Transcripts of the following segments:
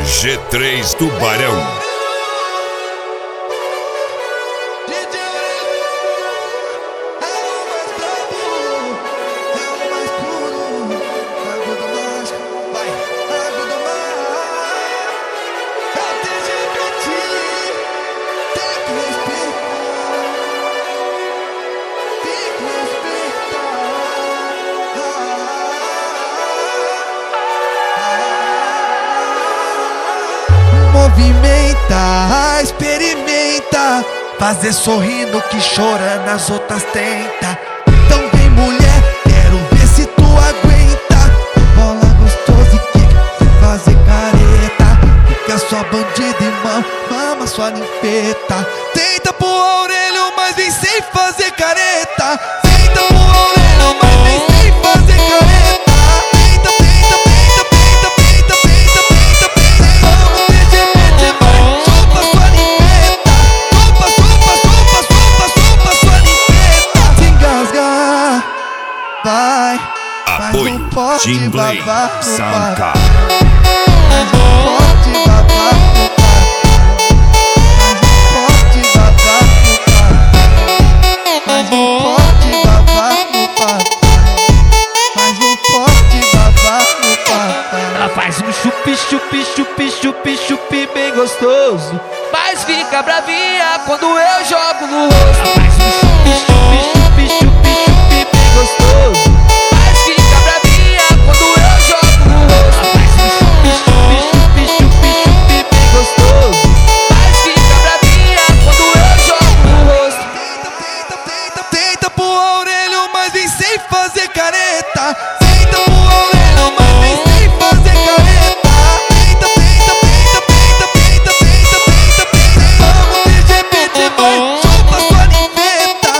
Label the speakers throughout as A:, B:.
A: G3 Tubarão.
B: Movimenta, experimenta, fazer sorrindo que chora nas outras tenta. Então vem mulher, quero ver se tu aguenta. Bola gostosa e quica, sem fazer careta. Fica sua bandida e mama sua ninfeta. Tenta pôr a orelha, mas vem sem fazer careta. Tenta pôr a orelha, mas vem sem fazer careta. Vai,
A: apoio Jim Blade Soundcar.
B: Faz um forte babá no papai. Faz um forte babá no papai. Faz um forte babá no papai.
C: Ela faz um chupi, chupi, chupi, chupi, chupi bem gostoso, mas fica bravinha quando eu jogo no rosto. Ela faz um chupi, chupi, chupi, chupi, chupi bem gostoso, mas fica bravinha quando eu jogo no rosto. Ela faz um chupi, chupi, chupi, chupi, chupi bem gostoso, mas fica bravinha quando eu jogo no rosto.
B: Tenta pôr a orelha, mas vem sem fazer careta. Tenta pôr a orelha, mas vem sem fazer careta. Vamos de repente, vai, chupa sua ninfeta.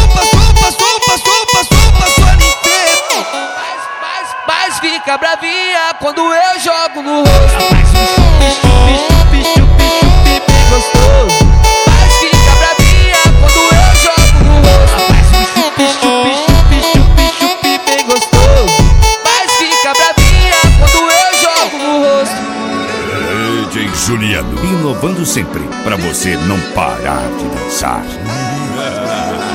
B: Chupa sua ninfeta.
C: Mas fica bravinha quando eu jogo no rosto. Ela faz um chupi, chupi, chupi, chupi, chupi bem gostoso, mas fica bravinha quando eu jogo no rosto. Ela faz um chupi, chupi, chupi, chupi, chupi bem gostoso, mas fica bravinha quando eu jogo no rosto.
A: DJ Juliano, inovando sempre pra você não parar de dançar.